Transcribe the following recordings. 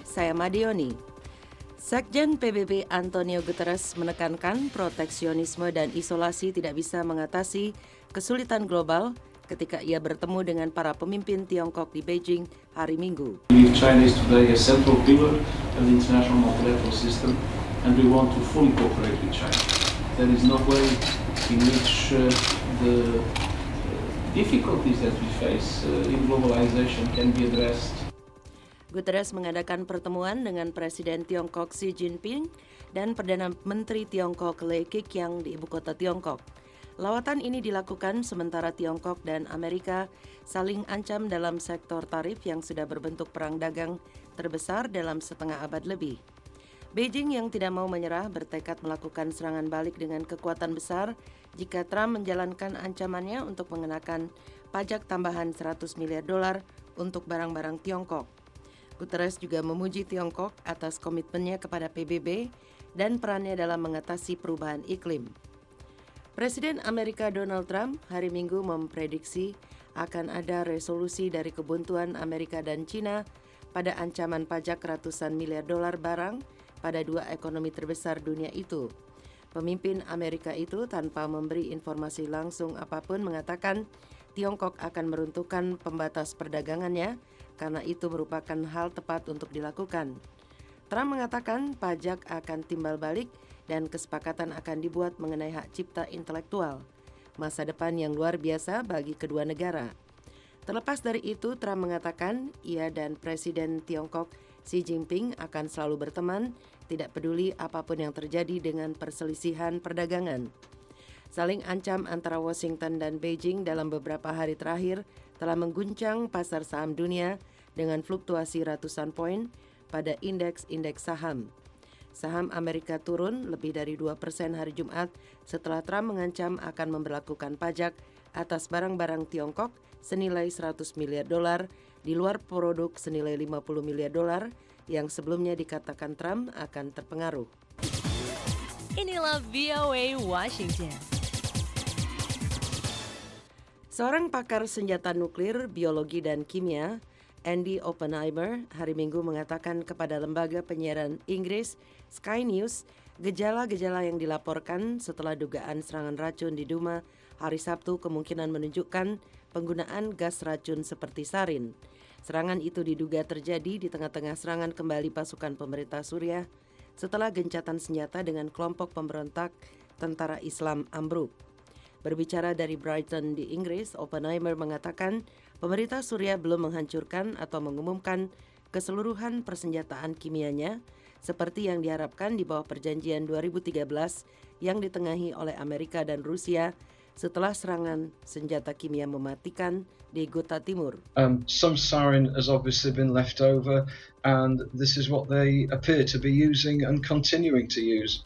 saya Madioni. Sekjen PBB Antonio Guterres menekankan proteksionisme dan isolasi tidak bisa mengatasi kesulitan global ketika ia bertemu dengan para pemimpin Tiongkok di Beijing hari Minggu. China is today a central pillar of the international multilateral system and we want to fully cooperate with China. There is no way in which the difficulties that we face in globalization can be addressed. Guterres mengadakan pertemuan dengan Presiden Tiongkok Xi Jinping dan Perdana Menteri Tiongkok Li Keqiang di ibu kota Tiongkok. Lawatan ini dilakukan sementara Tiongkok dan Amerika saling ancam dalam sektor tarif yang sudah berbentuk perang dagang terbesar dalam setengah abad lebih. Beijing yang tidak mau menyerah bertekad melakukan serangan balik dengan kekuatan besar jika Trump menjalankan ancamannya untuk mengenakan pajak tambahan $100 miliar untuk barang-barang Tiongkok. Guterres juga memuji Tiongkok atas komitmennya kepada PBB dan perannya dalam mengatasi perubahan iklim. Presiden Amerika Donald Trump hari Minggu memprediksi akan ada resolusi dari kebuntuan Amerika dan China pada ancaman pajak ratusan miliar dolar barang pada dua ekonomi terbesar dunia itu. Pemimpin Amerika itu tanpa memberi informasi langsung apapun mengatakan Tiongkok akan meruntuhkan pembatas perdagangannya karena itu merupakan hal tepat untuk dilakukan. Trump mengatakan pajak akan timbal balik dan kesepakatan akan dibuat mengenai hak cipta intelektual, masa depan yang luar biasa bagi kedua negara. Terlepas dari itu, Trump mengatakan ia dan Presiden Tiongkok Xi Jinping akan selalu berteman, tidak peduli apapun yang terjadi dengan perselisihan perdagangan. Saling ancam antara Washington dan Beijing dalam beberapa hari terakhir telah mengguncang pasar saham dunia dengan fluktuasi ratusan poin pada indeks-indeks saham. Saham Amerika turun lebih dari 2% hari Jumat setelah Trump mengancam akan memberlakukan pajak atas barang-barang Tiongkok senilai $100 miliar di luar produk senilai $50 miliar yang sebelumnya dikatakan Trump akan terpengaruh. Inilah VOA Washington. Seorang pakar senjata nuklir, biologi dan kimia, Andy Oppenheimer, hari Minggu mengatakan kepada lembaga penyiaran Inggris Sky News, gejala-gejala yang dilaporkan setelah dugaan serangan racun di Duma hari Sabtu kemungkinan menunjukkan penggunaan gas racun seperti sarin. Serangan itu diduga terjadi di tengah-tengah serangan kembali pasukan pemerintah Suriah setelah gencatan senjata dengan kelompok pemberontak tentara Islam ambruk. Berbicara dari Brighton di Inggris, Oppenheimer mengatakan pemerintah Suriah belum menghancurkan atau mengumumkan keseluruhan persenjataan kimianya seperti yang diharapkan di bawah perjanjian 2013 yang ditengahi oleh Amerika dan Rusia setelah serangan senjata kimia mematikan di Ghouta Timur. Some sarin has obviously been left over and this is what they appear to be using and continuing to use.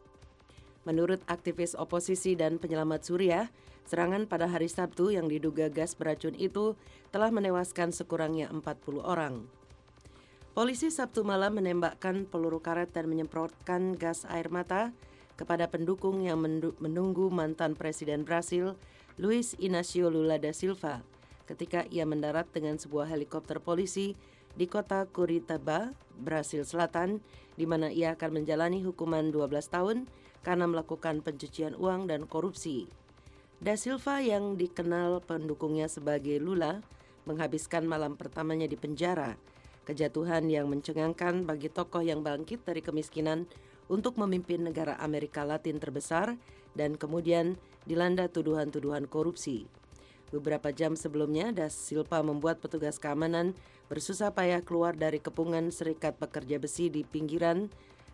Menurut aktivis oposisi dan penyelamat Suriah, serangan pada hari Sabtu yang diduga gas beracun itu telah menewaskan sekurangnya 40 orang. Polisi Sabtu malam menembakkan peluru karet dan menyemprotkan gas air mata kepada pendukung yang menunggu mantan Presiden Brasil, Luiz Inácio Lula da Silva, ketika ia mendarat dengan sebuah helikopter polisi di kota Curitiba, Brasil Selatan, di mana ia akan menjalani hukuman 12 tahun karena melakukan pencucian uang dan korupsi. Da Silva yang dikenal pendukungnya sebagai Lula menghabiskan malam pertamanya di penjara, kejatuhan yang mencengangkan bagi tokoh yang bangkit dari kemiskinan untuk memimpin negara Amerika Latin terbesar dan kemudian dilanda tuduhan-tuduhan korupsi. Beberapa jam sebelumnya, Da Silva membuat petugas keamanan bersusah payah keluar dari kepungan serikat pekerja besi di pinggiran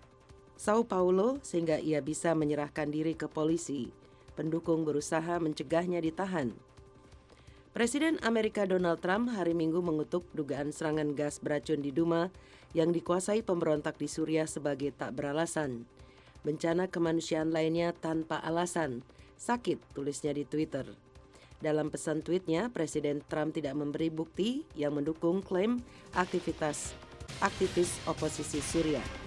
Sao Paulo sehingga ia bisa menyerahkan diri ke polisi. Pendukung berusaha mencegahnya ditahan. Presiden Amerika Donald Trump hari Minggu mengutuk dugaan serangan gas beracun di Duma yang dikuasai pemberontak di Suriah sebagai tak beralasan. Bencana kemanusiaan lainnya tanpa alasan, sakit, tulisnya di Twitter. Dalam pesan tweetnya, Presiden Trump tidak memberi bukti yang mendukung klaim aktivis oposisi Suriah.